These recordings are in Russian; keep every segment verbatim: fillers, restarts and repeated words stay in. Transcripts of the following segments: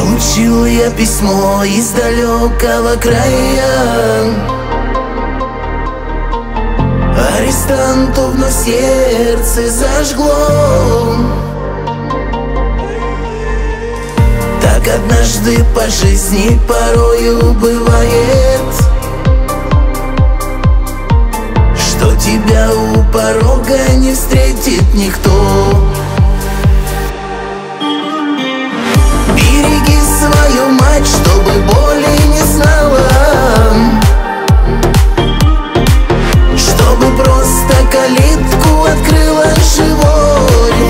Получил я письмо из далекого края. Арестанту вновь сердце зажгло. Так однажды по жизни порою бывает, что тебя у порога не встретит никто. Береги свою мать, чтобы боли не знала, чтобы просто калитку открыла живой,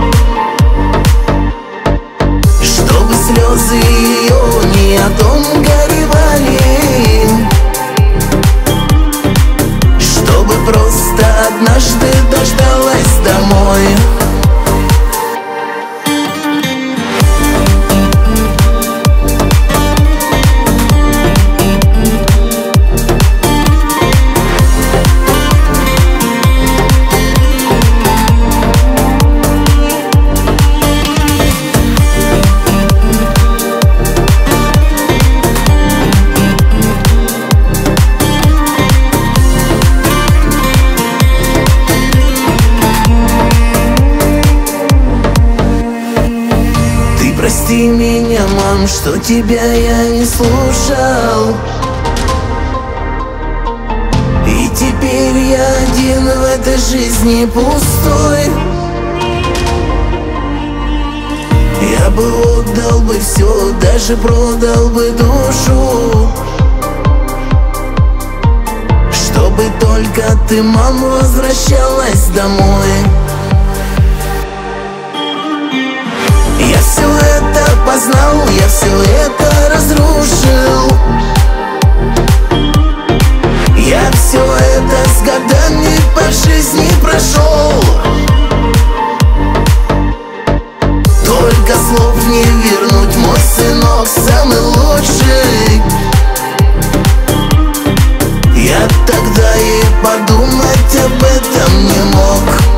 чтобы слезы ее не о том горевали, чтобы просто однажды дождалась домой. Прости меня, мам, что тебя я не слушал, и теперь я один в этой жизни пустой. Я бы отдал бы все, даже продал бы душу, чтобы только ты, мам, возвращалась домой. Я все это познал, я все это разрушил. Я все это с годами по жизни прошел. Только слов не вернуть, мой сынок самый лучший. Я тогда и подумать об этом не мог.